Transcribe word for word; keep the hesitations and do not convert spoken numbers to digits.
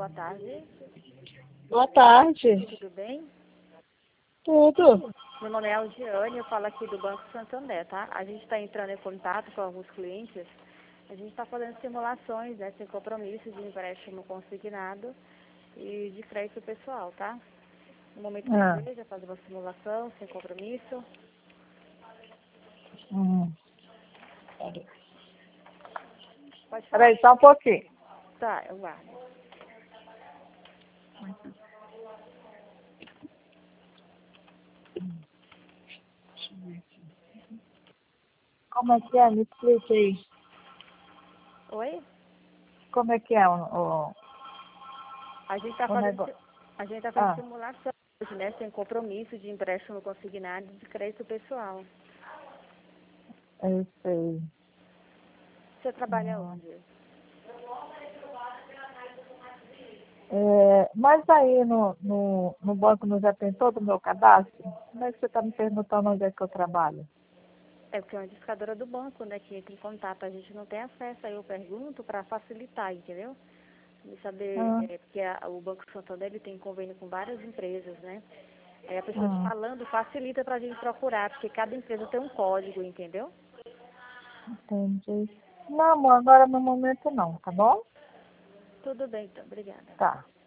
boa tarde. Boa tarde. Tudo bem? Tudo. Meu nome é Aldiane, eu falo aqui do Banco Santander, tá? A gente está entrando em contato com alguns clientes. A gente está fazendo simulações, né, sem compromisso de empréstimo consignado e de crédito pessoal, tá? No momento que Ah. deseja fazer uma simulação sem compromisso. Hum. Pode falar. Peraí, só um pouquinho. Tá, eu guardo. Como é que é? Me explica aí. Oi? Como é que é o, o, A gente está o fazendo, negócio? a gente tá fazendo Ah, simulação hoje, né, sem compromisso de empréstimo consignado de crédito pessoal. eu sei. Você trabalha Hum. onde? É, mas aí no, no, no banco não já tem todo o meu cadastro? Como é que você está me perguntando onde é que eu trabalho? É porque é uma discadora do banco, né, que entra em contato. A gente não tem acesso, aí eu pergunto para facilitar, entendeu? De saber, Ah, é, porque a, o Banco Santander ele tem convênio com várias empresas, né? Aí a pessoa te ah, falando facilita para a gente procurar, porque cada empresa tem um código, entendeu? entendi. Não, amor, agora no momento não, tá bom? Tudo bem, então. Obrigada. Tá.